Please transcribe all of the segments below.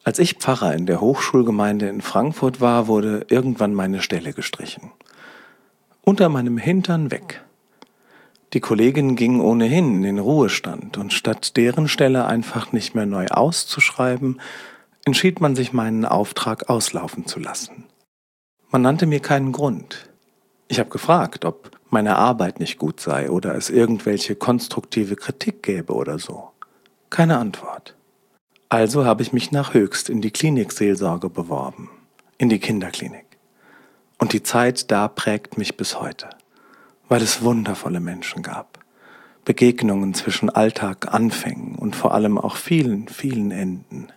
Als ich Pfarrer in der Hochschulgemeinde in Frankfurt war, wurde irgendwann meine Stelle gestrichen. Unter meinem Hintern weg. Die Kollegin ging ohnehin in den Ruhestand und statt deren Stelle einfach nicht mehr neu auszuschreiben, entschied man sich, meinen Auftrag auslaufen zu lassen. Man nannte mir keinen Grund. Ich habe gefragt, ob meine Arbeit nicht gut sei oder es irgendwelche konstruktive Kritik gäbe oder so. Keine Antwort. Also habe ich mich nach Höchst in die Klinikseelsorge beworben, in die Kinderklinik. Und die Zeit da prägt mich bis heute, weil es wundervolle Menschen gab. Begegnungen zwischen Alltag, Anfängen und vor allem auch vielen, vielen Enden.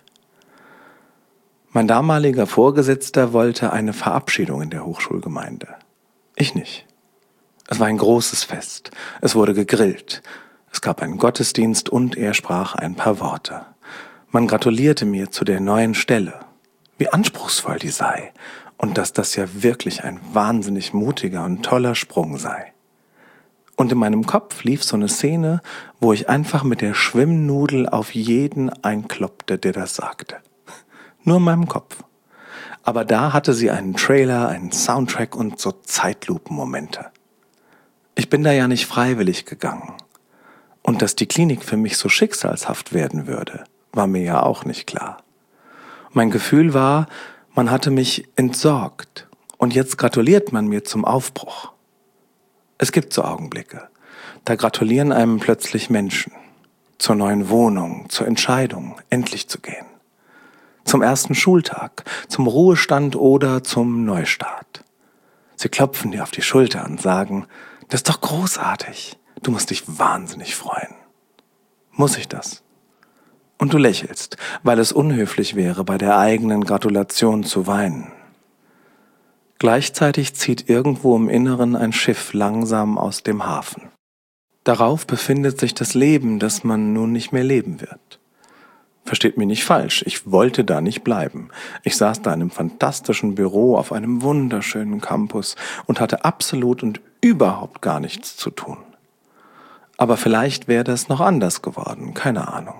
Mein damaliger Vorgesetzter wollte eine Verabschiedung in der Hochschulgemeinde. Ich nicht. Es war ein großes Fest. Es wurde gegrillt. Es gab einen Gottesdienst und er sprach ein paar Worte. Man gratulierte mir zu der neuen Stelle, wie anspruchsvoll die sei und dass das ja wirklich ein wahnsinnig mutiger und toller Sprung sei. Und in meinem Kopf lief so eine Szene, wo ich einfach mit der Schwimmnudel auf jeden einkloppte, der das sagte. Nur in meinem Kopf. Aber da hatte sie einen Trailer, einen Soundtrack und so Zeitlupenmomente. Ich bin da ja nicht freiwillig gegangen. Und dass die Klinik für mich so schicksalshaft werden würde, war mir ja auch nicht klar. Mein Gefühl war, man hatte mich entsorgt und jetzt gratuliert man mir zum Aufbruch. Es gibt so Augenblicke, da gratulieren einem plötzlich Menschen zur neuen Wohnung, zur Entscheidung, endlich zu gehen. Zum ersten Schultag, zum Ruhestand oder zum Neustart. Sie klopfen dir auf die Schulter und sagen, das ist doch großartig, du musst dich wahnsinnig freuen. Muss ich das? Und du lächelst, weil es unhöflich wäre, bei der eigenen Gratulation zu weinen. Gleichzeitig zieht irgendwo im Inneren ein Schiff langsam aus dem Hafen. Darauf befindet sich das Leben, das man nun nicht mehr leben wird. Versteht mich nicht falsch, ich wollte da nicht bleiben. Ich saß da in einem fantastischen Büro auf einem wunderschönen Campus und hatte absolut und überhaupt gar nichts zu tun. Aber vielleicht wäre das noch anders geworden, keine Ahnung.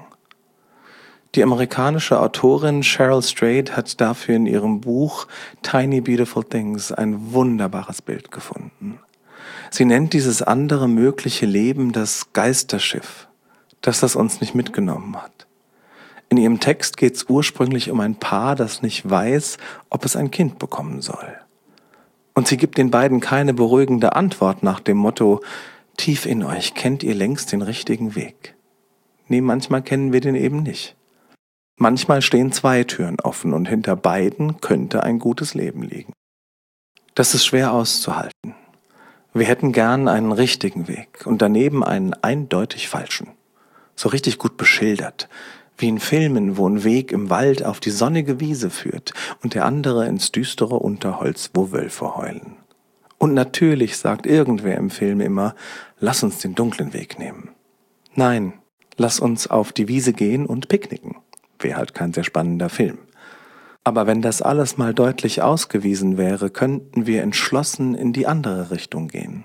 Die amerikanische Autorin Cheryl Strayed hat dafür in ihrem Buch Tiny Beautiful Things ein wunderbares Bild gefunden. Sie nennt dieses andere mögliche Leben das Geisterschiff, das uns nicht mitgenommen hat. In ihrem Text geht es ursprünglich um ein Paar, das nicht weiß, ob es ein Kind bekommen soll. Und sie gibt den beiden keine beruhigende Antwort nach dem Motto, tief in euch kennt ihr längst den richtigen Weg. Nee, manchmal kennen wir den eben nicht. Manchmal stehen 2 Türen offen und hinter beiden könnte ein gutes Leben liegen. Das ist schwer auszuhalten. Wir hätten gern einen richtigen Weg und daneben einen eindeutig falschen. So richtig gut beschildert, wie in Filmen, wo ein Weg im Wald auf die sonnige Wiese führt und der andere ins düstere Unterholz, wo Wölfe heulen. Und natürlich sagt irgendwer im Film immer, lass uns den dunklen Weg nehmen. Nein, lass uns auf die Wiese gehen und picknicken. Wäre halt kein sehr spannender Film. Aber wenn das alles mal deutlich ausgewiesen wäre, könnten wir entschlossen in die andere Richtung gehen.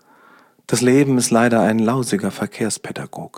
Das Leben ist leider ein lausiger Verkehrspädagoge.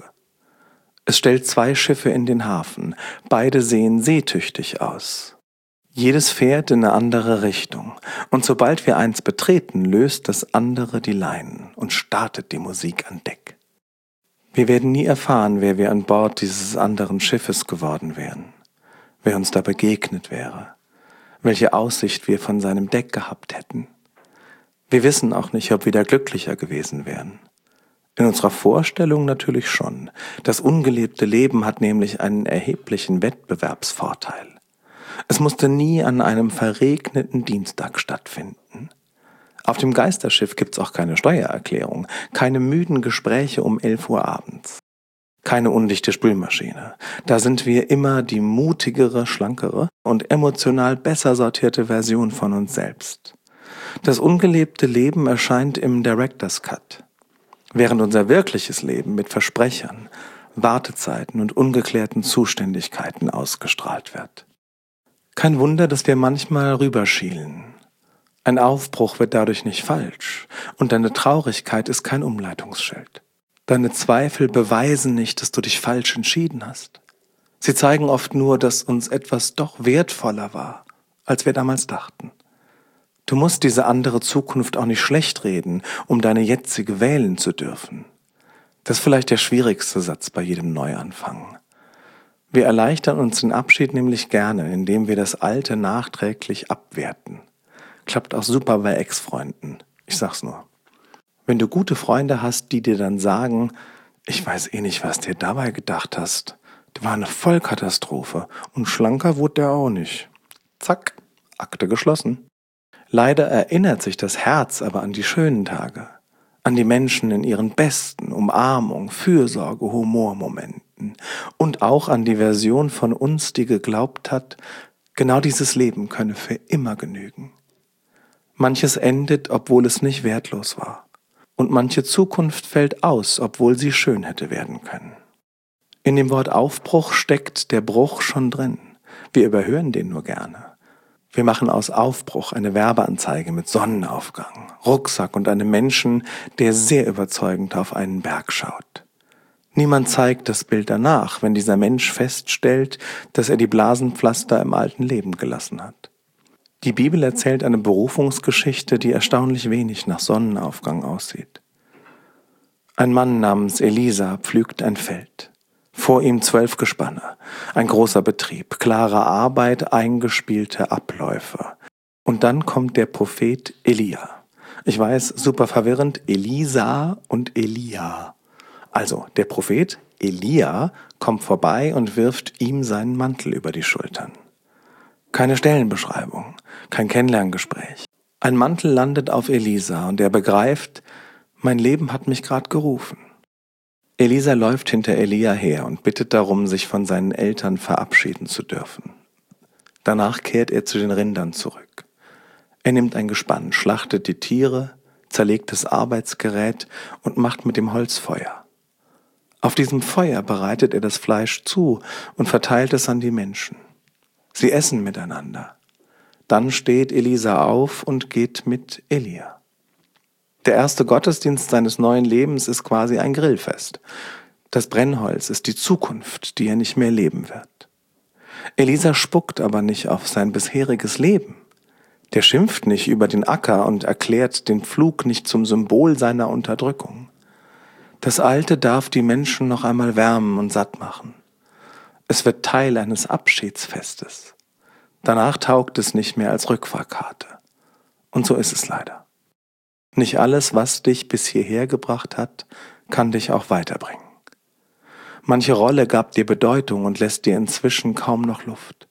Es stellt 2 Schiffe in den Hafen, beide sehen seetüchtig aus. Jedes fährt in eine andere Richtung und sobald wir eins betreten, löst das andere die Leinen und startet die Musik an Deck. Wir werden nie erfahren, wer wir an Bord dieses anderen Schiffes geworden wären, wer uns da begegnet wäre, welche Aussicht wir von seinem Deck gehabt hätten. Wir wissen auch nicht, ob wir da glücklicher gewesen wären. In unserer Vorstellung natürlich schon. Das ungelebte Leben hat nämlich einen erheblichen Wettbewerbsvorteil. Es musste nie an einem verregneten Dienstag stattfinden. Auf dem Geisterschiff gibt's auch keine Steuererklärung, keine müden Gespräche um 11 Uhr abends. Keine undichte Spülmaschine. Da sind wir immer die mutigere, schlankere und emotional besser sortierte Version von uns selbst. Das ungelebte Leben erscheint im Director's Cut, während unser wirkliches Leben mit Versprechern, Wartezeiten und ungeklärten Zuständigkeiten ausgestrahlt wird. Kein Wunder, dass wir manchmal rüberschielen. Ein Aufbruch wird dadurch nicht falsch und deine Traurigkeit ist kein Umleitungsschild. Deine Zweifel beweisen nicht, dass du dich falsch entschieden hast. Sie zeigen oft nur, dass uns etwas doch wertvoller war, als wir damals dachten. Du musst diese andere Zukunft auch nicht schlecht reden, um deine jetzige wählen zu dürfen. Das ist vielleicht der schwierigste Satz bei jedem Neuanfang. Wir erleichtern uns den Abschied nämlich gerne, indem wir das Alte nachträglich abwerten. Klappt auch super bei Ex-Freunden. Ich sag's nur. Wenn du gute Freunde hast, die dir dann sagen, ich weiß eh nicht, was dir dabei gedacht hast. Das war eine Vollkatastrophe und schlanker wurde der auch nicht. Zack, Akte geschlossen. Leider erinnert sich das Herz aber an die schönen Tage, an die Menschen in ihren besten Umarmung, Fürsorge, Humormomenten und auch an die Version von uns, die geglaubt hat, genau dieses Leben könne für immer genügen. Manches endet, obwohl es nicht wertlos war. Und manche Zukunft fällt aus, obwohl sie schön hätte werden können. In dem Wort Aufbruch steckt der Bruch schon drin. Wir überhören den nur gerne. Wir machen aus Aufbruch eine Werbeanzeige mit Sonnenaufgang, Rucksack und einem Menschen, der sehr überzeugend auf einen Berg schaut. Niemand zeigt das Bild danach, wenn dieser Mensch feststellt, dass er die Blasenpflaster im alten Leben gelassen hat. Die Bibel erzählt eine Berufungsgeschichte, die erstaunlich wenig nach Sonnenaufgang aussieht. Ein Mann namens Elisa pflügt ein Feld. Vor ihm 12 Gespanne, ein großer Betrieb, klare Arbeit, eingespielte Abläufe. Und dann kommt der Prophet Elia. Ich weiß, super verwirrend, Elisa und Elia. Also, der Prophet Elia kommt vorbei und wirft ihm seinen Mantel über die Schultern. Keine Stellenbeschreibung, kein Kennenlerngespräch. Ein Mantel landet auf Elisa und er begreift, mein Leben hat mich gerade gerufen. Elisa läuft hinter Elia her und bittet darum, sich von seinen Eltern verabschieden zu dürfen. Danach kehrt er zu den Rindern zurück. Er nimmt ein Gespann, schlachtet die Tiere, zerlegt das Arbeitsgerät und macht mit dem Holz Feuer. Auf diesem Feuer bereitet er das Fleisch zu und verteilt es an die Menschen. Sie essen miteinander. Dann steht Elisa auf und geht mit Elia. Der erste Gottesdienst seines neuen Lebens ist quasi ein Grillfest. Das Brennholz ist die Zukunft, die er nicht mehr leben wird. Elisa spuckt aber nicht auf sein bisheriges Leben. Der schimpft nicht über den Acker und erklärt den Pflug nicht zum Symbol seiner Unterdrückung. Das Alte darf die Menschen noch einmal wärmen und satt machen. Es wird Teil eines Abschiedsfestes. Danach taugt es nicht mehr als Rückfahrkarte. Und so ist es leider. Nicht alles, was dich bis hierher gebracht hat, kann dich auch weiterbringen. Manche Rolle gab dir Bedeutung und lässt dir inzwischen kaum noch Luft.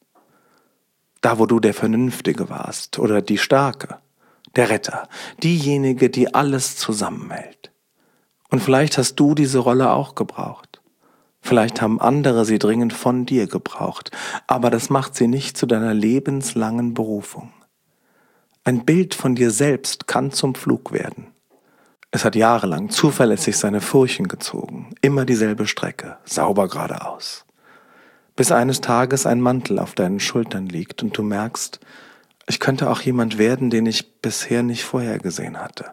Da, wo du der Vernünftige warst oder die Starke, der Retter, diejenige, die alles zusammenhält. Und vielleicht hast du diese Rolle auch gebraucht. Vielleicht haben andere sie dringend von dir gebraucht, aber das macht sie nicht zu deiner lebenslangen Berufung. Ein Bild von dir selbst kann zum Pflug werden. Es hat jahrelang zuverlässig seine Furchen gezogen, immer dieselbe Strecke, sauber geradeaus. Bis eines Tages ein Mantel auf deinen Schultern liegt und du merkst, ich könnte auch jemand werden, den ich bisher nicht vorhergesehen hatte.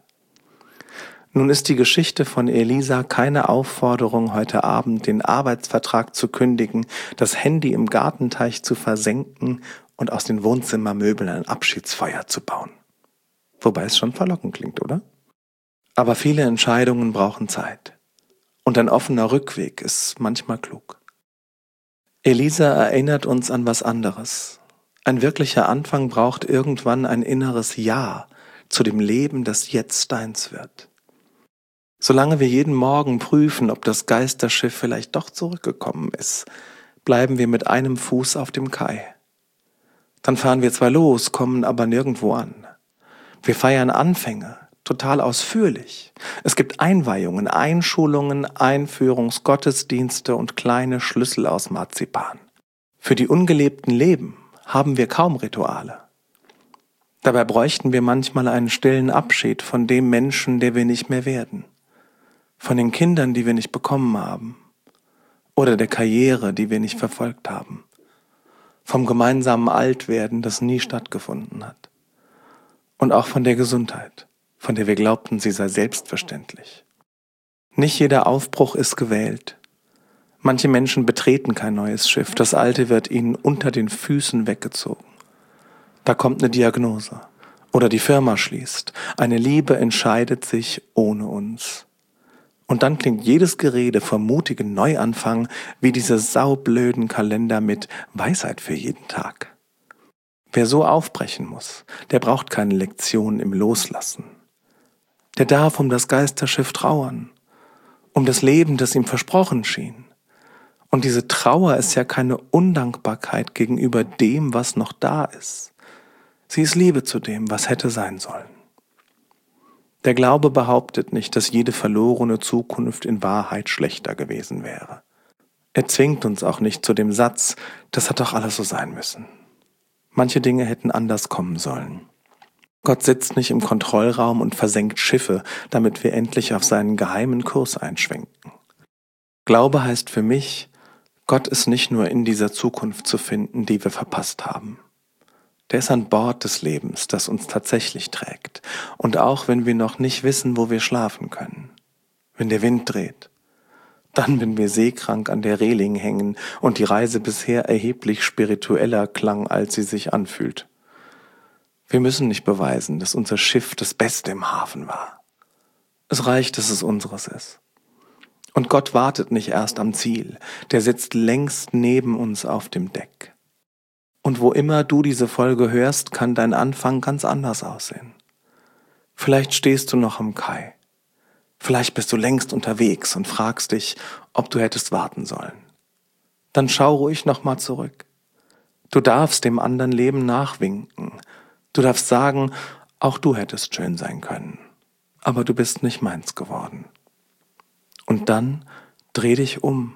Nun ist die Geschichte von Elisa keine Aufforderung, heute Abend den Arbeitsvertrag zu kündigen, das Handy im Gartenteich zu versenken und aus den Wohnzimmermöbeln ein Abschiedsfeuer zu bauen. Wobei es schon verlockend klingt, oder? Aber viele Entscheidungen brauchen Zeit. Und ein offener Rückweg ist manchmal klug. Elisa erinnert uns an was anderes. Ein wirklicher Anfang braucht irgendwann ein inneres Ja zu dem Leben, das jetzt deins wird. Solange wir jeden Morgen prüfen, ob das Geisterschiff vielleicht doch zurückgekommen ist, bleiben wir mit einem Fuß auf dem Kai. Dann fahren wir zwar los, kommen aber nirgendwo an. Wir feiern Anfänge, total ausführlich. Es gibt Einweihungen, Einschulungen, Einführungsgottesdienste und kleine Schlüssel aus Marzipan. Für die ungelebten Leben haben wir kaum Rituale. Dabei bräuchten wir manchmal einen stillen Abschied von dem Menschen, der wir nicht mehr werden. Von den Kindern, die wir nicht bekommen haben. Oder der Karriere, die wir nicht verfolgt haben. Vom gemeinsamen Altwerden, das nie stattgefunden hat. Und auch von der Gesundheit, von der wir glaubten, sie sei selbstverständlich. Nicht jeder Aufbruch ist gewählt. Manche Menschen betreten kein neues Schiff, das alte wird ihnen unter den Füßen weggezogen. Da kommt eine Diagnose oder die Firma schließt, eine Liebe entscheidet sich ohne uns. Und dann klingt jedes Gerede vom mutigen Neuanfang wie diese saublöden Kalender mit Weisheit für jeden Tag. Wer so aufbrechen muss, der braucht keine Lektion im Loslassen. Der darf um das Geisterschiff trauern, um das Leben, das ihm versprochen schien. Und diese Trauer ist ja keine Undankbarkeit gegenüber dem, was noch da ist. Sie ist Liebe zu dem, was hätte sein sollen. Der Glaube behauptet nicht, dass jede verlorene Zukunft in Wahrheit schlechter gewesen wäre. Er zwingt uns auch nicht zu dem Satz, das hat doch alles so sein müssen. Manche Dinge hätten anders kommen sollen. Gott sitzt nicht im Kontrollraum und versenkt Schiffe, damit wir endlich auf seinen geheimen Kurs einschwenken. Glaube heißt für mich, Gott ist nicht nur in dieser Zukunft zu finden, die wir verpasst haben. Der ist an Bord des Lebens, das uns tatsächlich trägt. Und auch wenn wir noch nicht wissen, wo wir schlafen können. Wenn der Wind dreht. Dann, wenn wir seekrank an der Reling hängen und die Reise bisher erheblich spiritueller klang, als sie sich anfühlt. Wir müssen nicht beweisen, dass unser Schiff das Beste im Hafen war. Es reicht, dass es unseres ist. Und Gott wartet nicht erst am Ziel, der sitzt längst neben uns auf dem Deck. Und wo immer du diese Folge hörst, kann dein Anfang ganz anders aussehen. Vielleicht stehst du noch am Kai. Vielleicht bist du längst unterwegs und fragst dich, ob du hättest warten sollen. Dann schau ruhig nochmal zurück. Du darfst dem anderen Leben nachwinken. Du darfst sagen, auch du hättest schön sein können. Aber du bist nicht meins geworden. Und dann dreh dich um.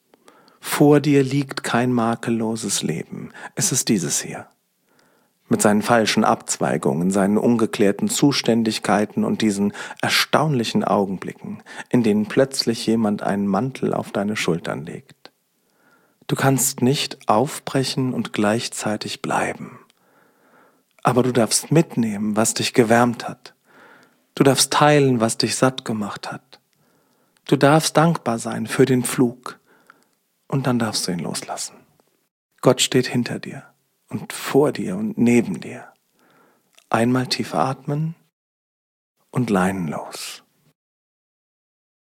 Vor dir liegt kein makelloses Leben. Es ist dieses hier. Mit seinen falschen Abzweigungen, seinen ungeklärten Zuständigkeiten und diesen erstaunlichen Augenblicken, in denen plötzlich jemand einen Mantel auf deine Schultern legt. Du kannst nicht aufbrechen und gleichzeitig bleiben. Aber du darfst mitnehmen, was dich gewärmt hat. Du darfst teilen, was dich satt gemacht hat. Du darfst dankbar sein für den Flug. Und dann darfst du ihn loslassen. Gott steht hinter dir und vor dir und neben dir. Einmal tief atmen und leinenlos.